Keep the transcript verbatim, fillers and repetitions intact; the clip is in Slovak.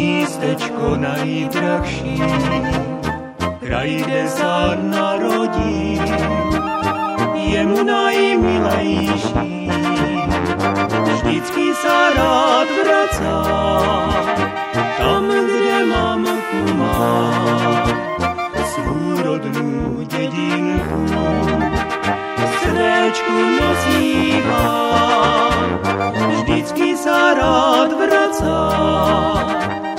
místečko najdrahší, kraj, kde sa narodí, jemu najmilejší. Vždycky sa rád vracá, tam, kde mamku má, svú rodnú dedinku, srdečku nosíva. Vždycky sa rád vracá,